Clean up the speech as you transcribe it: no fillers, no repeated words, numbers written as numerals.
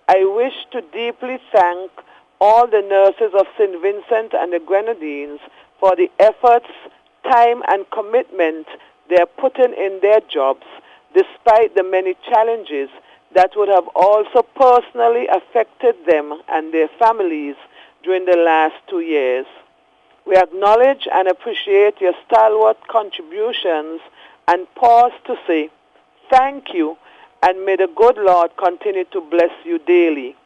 I wish to deeply thank all the nurses of St. Vincent and the Grenadines for the efforts, time, and commitment they are putting in their jobs, despite the many challenges that would have also personally affected them and their families during the last 2 years. We acknowledge and appreciate your stalwart contributions and pause to say thank you, and may the good Lord continue to bless you daily.